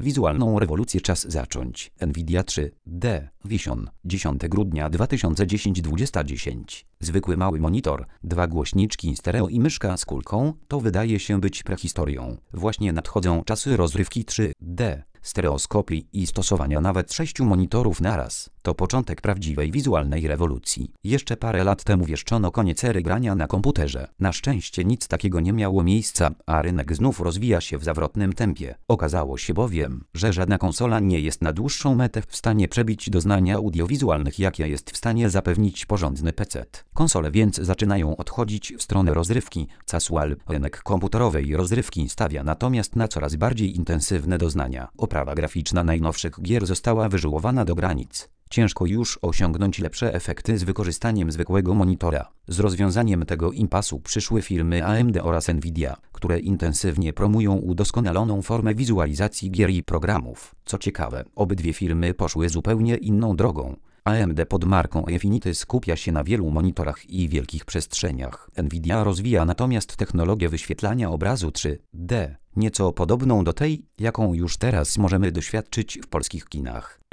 Wizualną rewolucję czas zacząć. Nvidia 3D Vision 10 grudnia 2010 20:10. Zwykły mały monitor, 2 głośniczki stereo i myszka z kulką, to wydaje się być prehistorią. Właśnie nadchodzą czasy rozrywki 3D, stereoskopii i stosowania nawet 6 monitorów naraz. To początek prawdziwej wizualnej rewolucji. Jeszcze parę lat temu wieszczono koniec ery grania na komputerze. Na szczęście nic takiego nie miało miejsca, a rynek znów rozwija się w zawrotnym tempie. Okazało się bowiem, że żadna konsola nie jest na dłuższą metę w stanie przebić doznania audiowizualnych, jakie jest w stanie zapewnić porządny PC. Konsole więc zaczynają odchodzić w stronę rozrywki. Casual rynek komputerowej rozrywki stawia natomiast na coraz bardziej intensywne doznania. Oprawa graficzna najnowszych gier została wyżyłowana do granic. Ciężko już osiągnąć lepsze efekty z wykorzystaniem zwykłego monitora. Z rozwiązaniem tego impasu przyszły firmy AMD oraz Nvidia, które intensywnie promują udoskonaloną formę wizualizacji gier i programów. Co ciekawe, obydwie firmy poszły zupełnie inną drogą. AMD pod marką Infinity skupia się na wielu monitorach i wielkich przestrzeniach. Nvidia rozwija natomiast technologię wyświetlania obrazu 3D, nieco podobną do tej, jaką już teraz możemy doświadczyć w polskich kinach.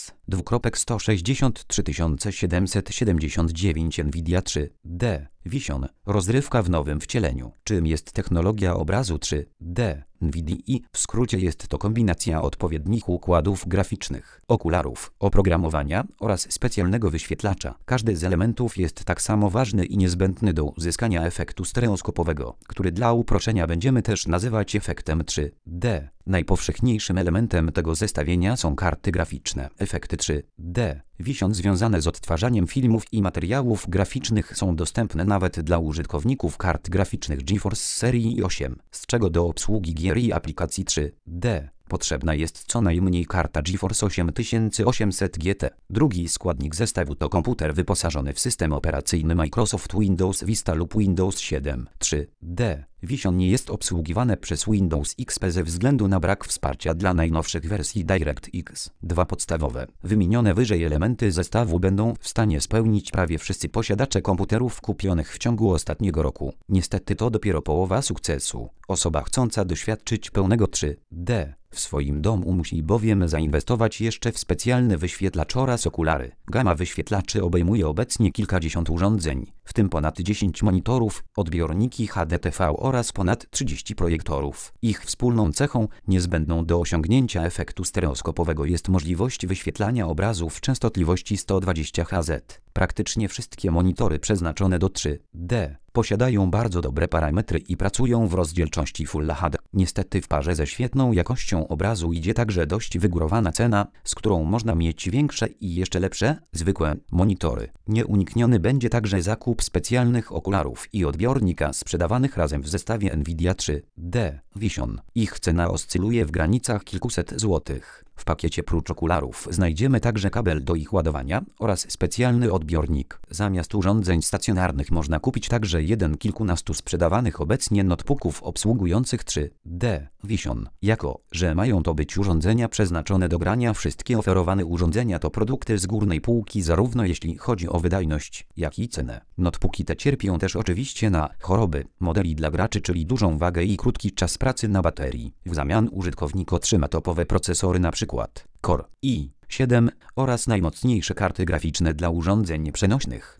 S263779 Nvidia 3D Vision. Rozrywka w nowym wcieleniu. Czym jest technologia obrazu 3D? NVIDIA w skrócie jest to kombinacja odpowiednich układów graficznych, okularów, oprogramowania oraz specjalnego wyświetlacza. Każdy z elementów jest tak samo ważny i niezbędny do uzyskania efektu stereoskopowego, który dla uproszczenia będziemy też nazywać efektem 3D. Najpowszechniejszym elementem tego zestawienia są karty graficzne. Efekty 3D Vision związane z odtwarzaniem filmów i materiałów graficznych są dostępne nawet dla użytkowników kart graficznych GeForce serii 8, z czego do obsługi gier i aplikacji 3D potrzebna jest co najmniej karta GeForce 8800 GT. Drugi składnik zestawu to komputer wyposażony w system operacyjny Microsoft Windows Vista lub Windows 7. 3D Vision nie jest obsługiwane przez Windows XP ze względu na brak wsparcia dla najnowszych wersji DirectX. Dwa podstawowe, wymienione wyżej elementy zestawu będą w stanie spełnić prawie wszyscy posiadacze komputerów kupionych w ciągu ostatniego roku. Niestety to dopiero połowa sukcesu. Osoba chcąca doświadczyć pełnego 3D w swoim domu musi bowiem zainwestować jeszcze w specjalny wyświetlacz oraz okulary. Gama wyświetlaczy obejmuje obecnie kilkadziesiąt urządzeń, w tym ponad 10 monitorów, odbiorniki HDTV oraz ponad 30 projektorów. Ich wspólną cechą, niezbędną do osiągnięcia efektu stereoskopowego, jest możliwość wyświetlania obrazu w częstotliwości 120 Hz. Praktycznie wszystkie monitory przeznaczone do 3D posiadają bardzo dobre parametry i pracują w rozdzielczości Full HD. Niestety w parze ze świetną jakością obrazu idzie także dość wygórowana cena, z którą można mieć większe i jeszcze lepsze, zwykłe monitory. Nieunikniony będzie także zakup specjalnych okularów i odbiornika sprzedawanych razem w zestawie Nvidia 3D Vision. Ich cena oscyluje w granicach kilkuset złotych. W pakiecie prócz okularów znajdziemy także kabel do ich ładowania oraz specjalny odbiornik. Zamiast urządzeń stacjonarnych można kupić także jeden kilkunastu sprzedawanych obecnie notebooków obsługujących 3D Vision. Jako że mają to być urządzenia przeznaczone do grania, wszystkie oferowane urządzenia to produkty z górnej półki, zarówno jeśli chodzi o wydajność, jak i cenę. Notebooki te cierpią też oczywiście na choroby modeli dla graczy, czyli dużą wagę i krótki czas pracy na baterii. W zamian użytkownik otrzyma topowe procesory, np. Core i7 oraz najmocniejsze karty graficzne dla urządzeń przenośnych.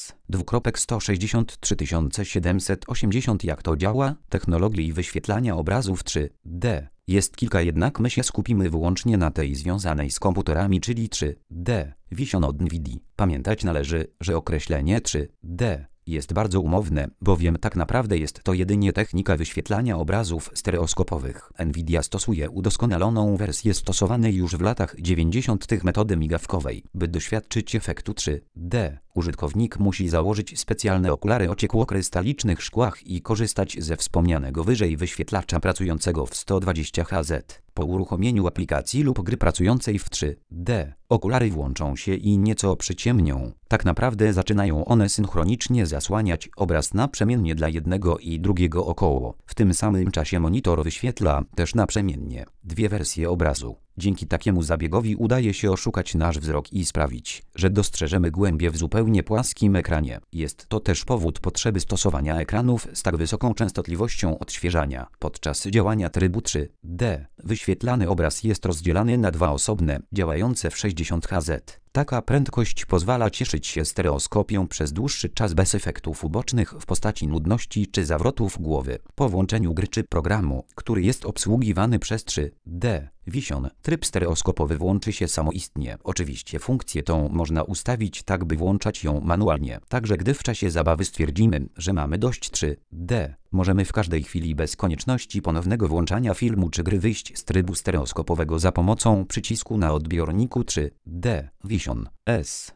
S263780. Jak to działa? Technologii wyświetlania obrazów 3D jest kilka, jednak my się skupimy wyłącznie na tej związanej z komputerami, czyli 3D Vision od NVIDIA. Pamiętać należy, że określenie 3D jest bardzo umowne, bowiem tak naprawdę jest to jedynie technika wyświetlania obrazów stereoskopowych. Nvidia stosuje udoskonaloną wersję stosowanej już w latach 90. metody migawkowej. By doświadczyć efektu 3D, użytkownik musi założyć specjalne okulary o ciekłokrystalicznych szkłach i korzystać ze wspomnianego wyżej wyświetlacza pracującego w 120 Hz. Po uruchomieniu aplikacji lub gry pracującej w 3D, okulary włączą się i nieco przyciemnią. Tak naprawdę zaczynają one synchronicznie zasłaniać obraz naprzemiennie dla jednego i drugiego około. W tym samym czasie monitor wyświetla też naprzemiennie dwie wersje obrazu. Dzięki takiemu zabiegowi udaje się oszukać nasz wzrok i sprawić, że dostrzeżemy głębie w zupełnie płaskim ekranie. Jest to też powód potrzeby stosowania ekranów z tak wysoką częstotliwością odświeżania. Podczas działania trybu 3D wyświetlany obraz jest rozdzielany na dwa osobne, działające w 60 Hz. Taka prędkość pozwala cieszyć się stereoskopią przez dłuższy czas bez efektów ubocznych w postaci nudności czy zawrotów głowy. Po włączeniu gry czy programu, który jest obsługiwany przez 3D Vision, tryb stereoskopowy włączy się samoistnie. Oczywiście funkcję tą można ustawić tak, by włączać ją manualnie. Także gdy w czasie zabawy stwierdzimy, że mamy dość 3D, możemy w każdej chwili bez konieczności ponownego włączania filmu czy gry wyjść z trybu stereoskopowego za pomocą przycisku na odbiorniku 3D Vision S.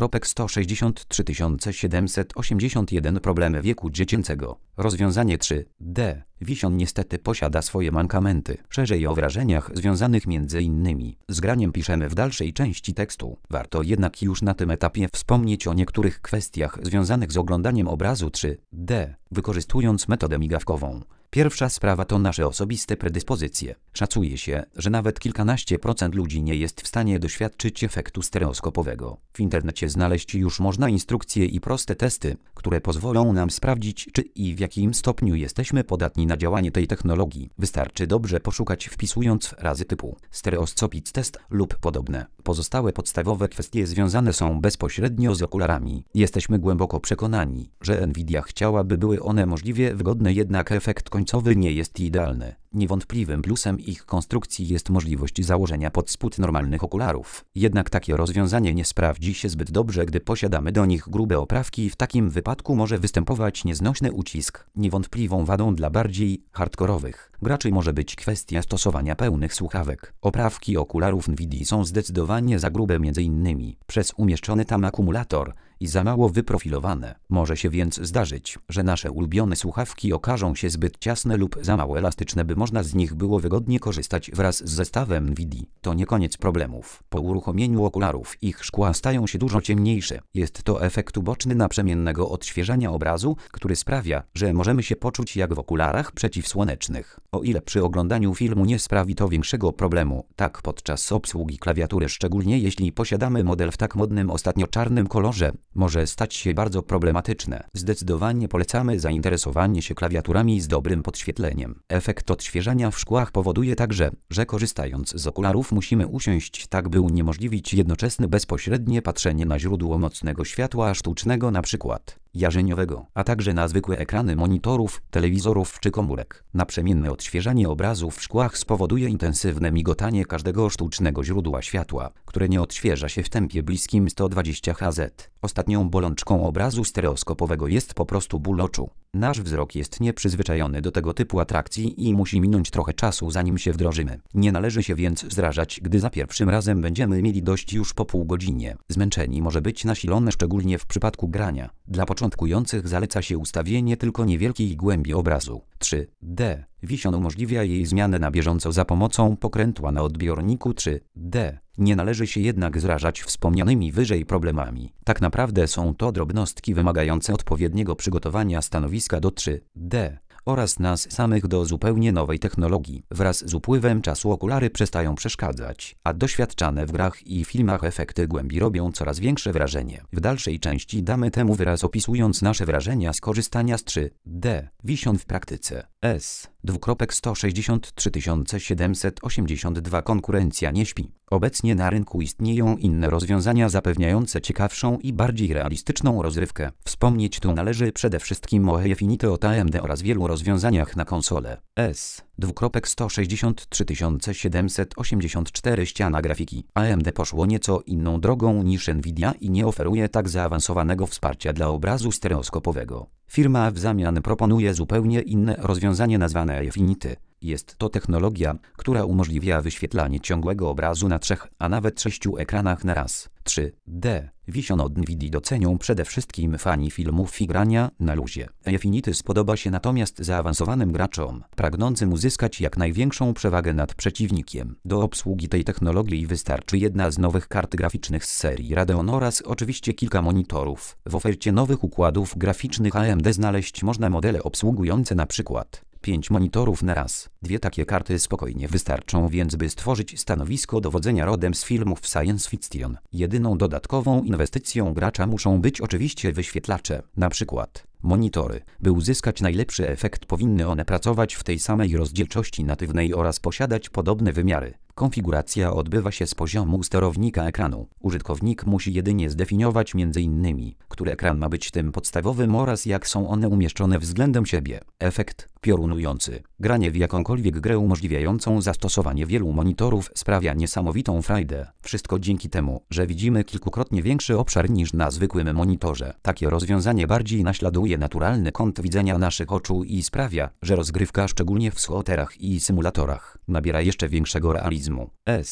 163 Problemy wieku dziecięcego. Rozwiązanie 3D Vision niestety posiada swoje mankamenty. Szerzej o wrażeniach związanych m.in. z graniem piszemy w dalszej części tekstu. Warto jednak już na tym etapie wspomnieć o niektórych kwestiach związanych z oglądaniem obrazu 3D, wykorzystując metodę migawkową. Pierwsza sprawa to nasze osobiste predyspozycje. Szacuje się, że nawet kilkanaście procent ludzi nie jest w stanie doświadczyć efektu stereoskopowego. W internecie znaleźć już można instrukcje i proste testy, które pozwolą nam sprawdzić, czy i w jakim stopniu jesteśmy podatni na działanie tej technologii. Wystarczy dobrze poszukać, wpisując frazy typu stereoscopic test lub podobne. Pozostałe podstawowe kwestie związane są bezpośrednio z okularami. Jesteśmy głęboko przekonani, że Nvidia chciałaby były one możliwie wygodne, jednak efekt końcowy nie jest idealny. Niewątpliwym plusem ich konstrukcji jest możliwość założenia pod spód normalnych okularów. Jednak takie rozwiązanie nie sprawdzi się zbyt dobrze, gdy posiadamy do nich grube oprawki i w takim wypadku może występować nieznośny ucisk. Niewątpliwą wadą dla bardziej hardkorowych graczy może być kwestia stosowania pełnych słuchawek. Oprawki okularów Nvidii są zdecydowanie za grube, m.in. przez umieszczony tam akumulator i za mało wyprofilowane. Może się więc zdarzyć, że nasze ulubione słuchawki okażą się zbyt ciasne lub za mało elastyczne, by można z nich było wygodnie korzystać wraz z zestawem Nvidii. To nie koniec problemów. Po uruchomieniu okularów ich szkła stają się dużo ciemniejsze. Jest to efekt uboczny naprzemiennego odświeżania obrazu, który sprawia, że możemy się poczuć jak w okularach przeciwsłonecznych. O ile przy oglądaniu filmu nie sprawi to większego problemu, tak podczas obsługi klawiatury, szczególnie jeśli posiadamy model w tak modnym ostatnio czarnym kolorze, może stać się bardzo problematyczne. Zdecydowanie polecamy zainteresowanie się klawiaturami z dobrym podświetleniem. Efekt odświeżania w szkłach powoduje także, że korzystając z okularów musimy usiąść tak, by uniemożliwić jednoczesne bezpośrednie patrzenie na źródło mocnego światła sztucznego, np. jarzeniowego, a także na zwykłe ekrany monitorów, telewizorów czy komórek. Naprzemienne odświeżanie obrazu w szkłach spowoduje intensywne migotanie każdego sztucznego źródła światła, które nie odświeża się w tempie bliskim 120 Hz. Ostatnią bolączką obrazu stereoskopowego jest po prostu ból oczu. Nasz wzrok jest nieprzyzwyczajony do tego typu atrakcji i musi minąć trochę czasu, zanim się wdrożymy. Nie należy się więc zrażać, gdy za pierwszym razem będziemy mieli dość już po pół godzinie. Zmęczenie może być nasilone, szczególnie w przypadku grania. Dla początkujących zaleca się ustawienie tylko niewielkiej głębi obrazu. 3D Vision umożliwia jej zmianę na bieżąco za pomocą pokrętła na odbiorniku 3D. Nie należy się jednak zrażać wspomnianymi wyżej problemami. Tak naprawdę są to drobnostki wymagające odpowiedniego przygotowania stanowiska do 3D oraz nas samych do zupełnie nowej technologii. Wraz z upływem czasu okulary przestają przeszkadzać, a doświadczane w grach i filmach efekty głębi robią coraz większe wrażenie. W dalszej części damy temu wyraz, opisując nasze wrażenia z korzystania z 3D Vision w praktyce. S. 163 782 Konkurencja nie śpi. Obecnie na rynku istnieją inne rozwiązania zapewniające ciekawszą i bardziej realistyczną rozrywkę. Wspomnieć tu należy przede wszystkim o Efinity od AMD oraz wielu rozwiązaniach na konsolę. S. 163 784 Ściana grafiki. AMD poszło nieco inną drogą niż Nvidia i nie oferuje tak zaawansowanego wsparcia dla obrazu stereoskopowego. Firma w zamian proponuje zupełnie inne rozwiązanie nazwane Efinity. Jest to technologia, która umożliwia wyświetlanie ciągłego obrazu na 3, a nawet 6 ekranach na raz. 3D Vision od Nvidii docenią przede wszystkim fani filmów i grania na luzie. Efinity spodoba się natomiast zaawansowanym graczom, pragnącym uzyskać jak największą przewagę nad przeciwnikiem. Do obsługi tej technologii wystarczy jedna z nowych kart graficznych z serii Radeon oraz oczywiście kilka monitorów. W ofercie nowych układów graficznych AMD znaleźć można modele obsługujące np. 5 monitorów na raz. 2 takie karty spokojnie wystarczą więc, by stworzyć stanowisko dowodzenia rodem z filmów science fiction. Jedyną dodatkową inwestycją gracza muszą być oczywiście wyświetlacze, na przykład monitory. By uzyskać najlepszy efekt, powinny one pracować w tej samej rozdzielczości natywnej oraz posiadać podobne wymiary. Konfiguracja odbywa się z poziomu sterownika ekranu. Użytkownik musi jedynie zdefiniować m.in., który ekran ma być tym podstawowym oraz jak są one umieszczone względem siebie. Efekt piorunujący. Granie w jakąkolwiek grę umożliwiającą zastosowanie wielu monitorów sprawia niesamowitą frajdę. Wszystko dzięki temu, że widzimy kilkukrotnie większy obszar niż na zwykłym monitorze. Takie rozwiązanie bardziej naśladuje naturalny kąt widzenia naszych oczu i sprawia, że rozgrywka, szczególnie w shooterach i symulatorach, nabiera jeszcze większego realizmu.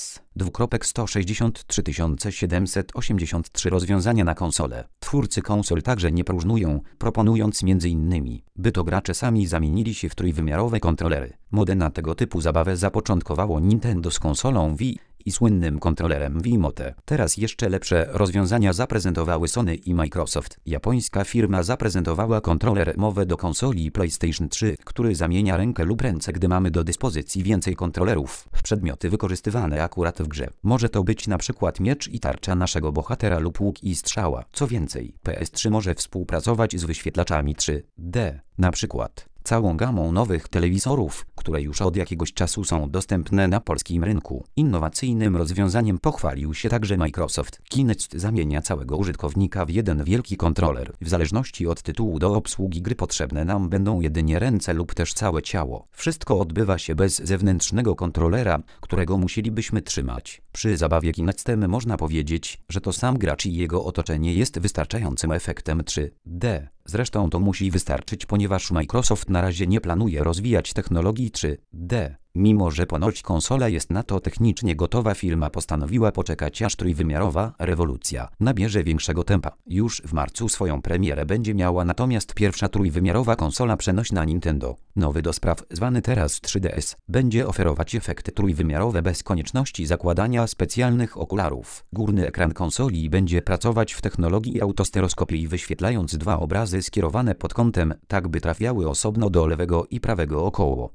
S. rozwiązania na konsole. Twórcy konsol także nie próżnują, proponując m.in., by to gracze sami zamienili się w trójwymiarowe kontrolery. Modę na tego typu zabawę zapoczątkowało Nintendo z konsolą Wii i słynnym kontrolerem Wiimote. Teraz jeszcze lepsze rozwiązania zaprezentowały Sony i Microsoft. Japońska firma zaprezentowała kontroler mowy do konsoli PlayStation 3, który zamienia rękę lub ręce, gdy mamy do dyspozycji więcej kontrolerów, w przedmioty wykorzystywane akurat w grze. Może to być na przykład miecz i tarcza naszego bohatera lub łuk i strzała. Co więcej, PS3 może współpracować z wyświetlaczami 3D, na przykład całą gamą nowych telewizorów, które już od jakiegoś czasu są dostępne na polskim rynku. Innowacyjnym rozwiązaniem pochwalił się także Microsoft. Kinect zamienia całego użytkownika w jeden wielki kontroler. W zależności od tytułu do obsługi gry potrzebne nam będą jedynie ręce lub też całe ciało. Wszystko odbywa się bez zewnętrznego kontrolera, którego musielibyśmy trzymać. Przy zabawie Kinectem można powiedzieć, że to sam gracz i jego otoczenie jest wystarczającym efektem 3D. Zresztą to musi wystarczyć, ponieważ Microsoft na razie nie planuje rozwijać technologii 3D. Mimo że ponoć konsola jest na to technicznie gotowa, firma postanowiła poczekać, aż trójwymiarowa rewolucja nabierze większego tempa. Już w marcu swoją premierę będzie miała natomiast pierwsza trójwymiarowa konsola przenośna Nintendo. Nowy do spraw, zwany teraz 3DS, będzie oferować efekty trójwymiarowe bez konieczności zakładania specjalnych okularów. Górny ekran konsoli będzie pracować w technologii autostereoskopii, wyświetlając 2 obrazy skierowane pod kątem, tak by trafiały osobno do lewego i prawego około.